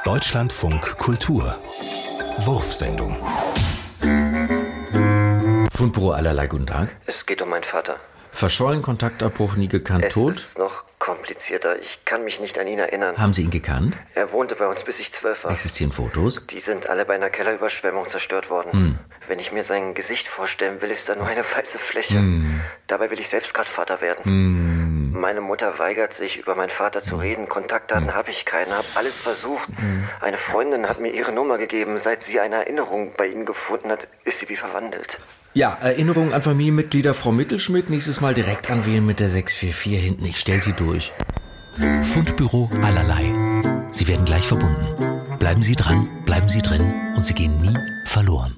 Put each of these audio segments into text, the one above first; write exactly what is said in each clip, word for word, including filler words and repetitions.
Deutschlandfunk Kultur Wurfsendung. Fundbüro allerlei, guten Tag. Es geht um meinen Vater. Verschollen, Kontaktabbruch, nie gekannt, es tot? Es ist noch komplizierter. Ich kann mich nicht an ihn erinnern. Haben Sie ihn gekannt? Er wohnte bei uns, bis ich zwölf war. Existieren Fotos? Die sind alle bei einer Kellerüberschwemmung zerstört worden. Hm. Wenn ich mir sein Gesicht vorstellen will, ist da nur eine weiße Fläche. Hm. Dabei will ich selbst gerade Vater werden. Hm. Meine Mutter weigert sich, über meinen Vater zu reden. Kontaktdaten hm. habe ich keine, habe alles versucht. Hm. Eine Freundin hat mir ihre Nummer gegeben. Seit sie eine Erinnerung bei Ihnen gefunden hat, ist sie wie verwandelt. Ja, Erinnerung an Familienmitglieder, Frau Mittelschmidt. Nächstes Mal direkt anwählen mit der sechs vier vier hinten. Ich stell sie durch. Fundbüro allerlei. Sie werden gleich verbunden. Bleiben Sie dran, bleiben Sie drin und Sie gehen nie verloren.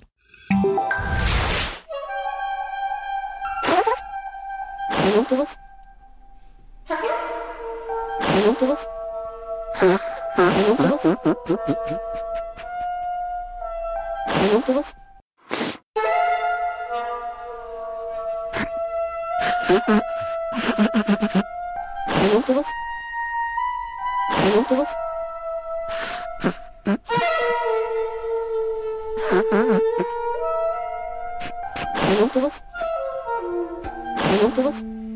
Thank you.